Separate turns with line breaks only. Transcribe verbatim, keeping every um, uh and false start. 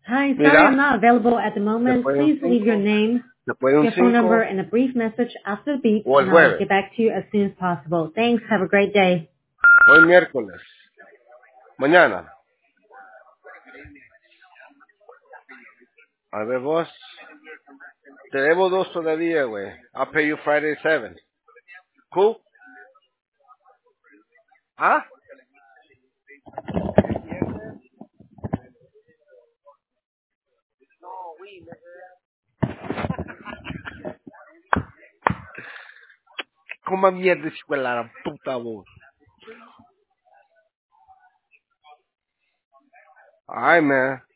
Hi, sorry
Mira,
I'm not available at the moment.
después de un
Please leave your
cinco,
name,
después de un
your phone number,
cinco
and a brief message after the beep,
o el
and I'll
jueves,
get back to you as soon as possible. Thanks. Have a great day.
hoy miércoles, mañana. A ver vos, te debo dos todavía, güey. I'll pay you Friday seven. Cool? ¿Ah? Coma mierda, escuela, la puta vos. Ay, man.